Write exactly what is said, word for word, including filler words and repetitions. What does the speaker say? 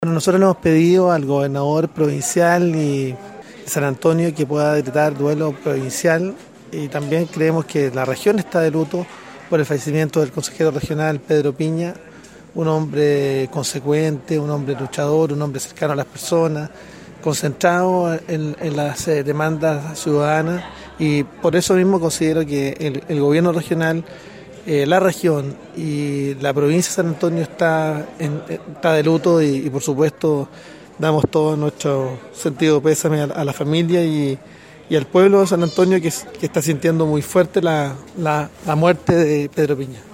Bueno, nosotros le hemos pedido al gobernador provincial y San Antonio que pueda decretar duelo provincial, y también creemos que la región está de luto por el fallecimiento del consejero regional Pedro Piña, un hombre consecuente, un hombre luchador, un hombre cercano a las personas, concentrado en, en las eh, demandas ciudadanas, y por eso mismo considero que el, el gobierno regional, Eh, la región y la provincia de San Antonio está, en, está de luto, y, y por supuesto damos todo nuestro sentido de pésame a, a la familia y, y al pueblo de San Antonio que, que está sintiendo muy fuerte la, la, la muerte de Pedro Piña.